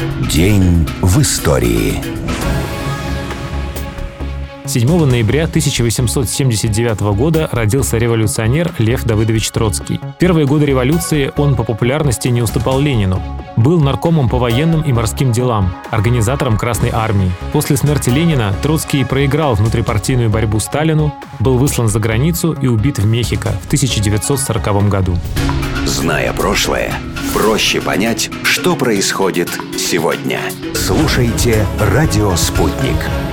День в истории. 7 ноября 1879 года родился революционер Лев Давыдович Троцкий. В первые годы революции он по популярности не уступал Ленину. Был наркомом по военным и морским делам, организатором Красной армии. После смерти Ленина Троцкий проиграл внутрипартийную борьбу Сталину, был выслан за границу и убит в Мехико в 1940 году. Зная прошлое, проще понять, что происходит сегодня. Слушайте «Радио Спутник».